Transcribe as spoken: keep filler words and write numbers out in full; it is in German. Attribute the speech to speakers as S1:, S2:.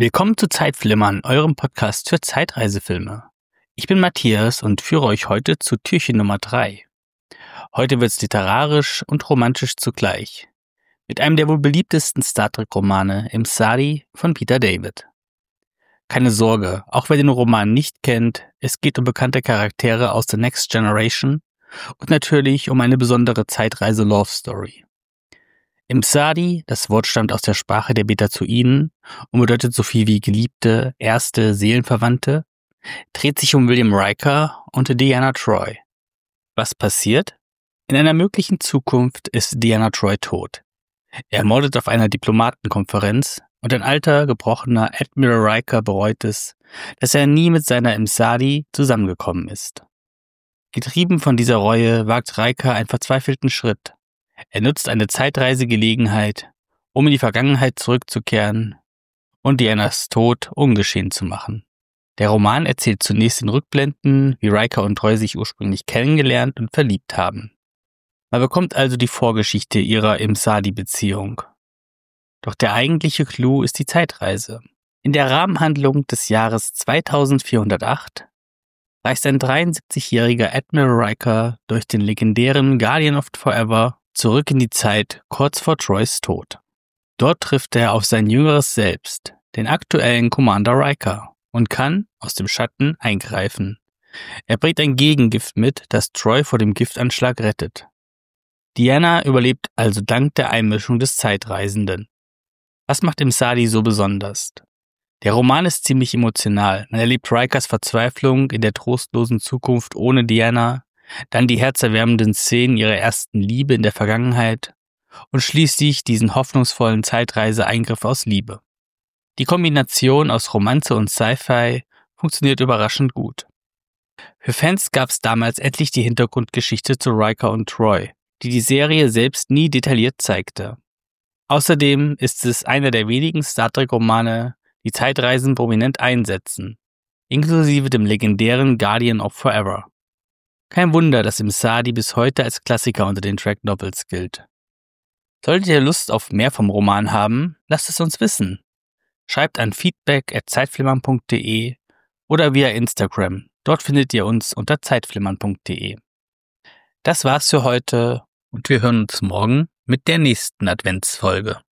S1: Willkommen zu Zeitflimmern, eurem Podcast für Zeitreisefilme. Ich bin Matthias und führe euch heute zu Türchen Nummer drei. Heute wird's literarisch und romantisch zugleich. Mit einem der wohl beliebtesten Star Trek-Romane, Imsari von Peter David. Keine Sorge, auch wer den Roman nicht kennt, es geht um bekannte Charaktere aus The Next Generation und natürlich um eine besondere Zeitreise-Love-Story. Imsari, das Wort stammt aus der Sprache der Betazoiden und bedeutet so viel wie Geliebte, Erste, Seelenverwandte, dreht sich um William Riker und Deanna Troi. Was passiert? In einer möglichen Zukunft ist Deanna Troi tot. Er ermordet auf einer Diplomatenkonferenz und ein alter, gebrochener Admiral Riker bereut es, dass er nie mit seiner Imsari zusammengekommen ist. Getrieben von dieser Reue wagt Riker einen verzweifelten Schritt. Er nutzt eine Zeitreisegelegenheit, um in die Vergangenheit zurückzukehren und Deannas Tod ungeschehen zu machen. Der Roman erzählt zunächst in Rückblenden, wie Riker und Troi sich ursprünglich kennengelernt und verliebt haben. Man bekommt also die Vorgeschichte ihrer Imsari-Beziehung. Doch der eigentliche Clou ist die Zeitreise. In der Rahmenhandlung des Jahres zweitausendvierhundertacht reist ein dreiundsiebzigjähriger Admiral Riker durch den legendären Guardian of Forever zurück in die Zeit kurz vor Trois Tod. Dort trifft er auf sein jüngeres Selbst, den aktuellen Commander Riker, und kann aus dem Schatten eingreifen. Er bringt ein Gegengift mit, das Troi vor dem Giftanschlag rettet. Deanna überlebt also dank der Einmischung des Zeitreisenden. Was macht Imsari so besonders? Der Roman ist ziemlich emotional. Man erlebt Rikers Verzweiflung in der trostlosen Zukunft ohne Deanna, dann die herzerwärmenden Szenen ihrer ersten Liebe in der Vergangenheit und schließlich diesen hoffnungsvollen Zeitreise-Eingriff aus Liebe. Die Kombination aus Romanze und Sci-Fi funktioniert überraschend gut. Für Fans gab es damals endlich die Hintergrundgeschichte zu Riker und Troi, die die Serie selbst nie detailliert zeigte. Außerdem ist es einer der wenigen Star Trek-Romane, die Zeitreisen prominent einsetzen, inklusive dem legendären Guardian of Forever. Kein Wunder, dass Imsari bis heute als Klassiker unter den Track Novels gilt. Solltet ihr Lust auf mehr vom Roman haben, lasst es uns wissen. Schreibt an feedback at zeitflimmern punkt de oder via Instagram. Dort findet ihr uns unter zeitflimmern punkt de. Das war's für heute und wir hören uns morgen mit der nächsten Adventsfolge.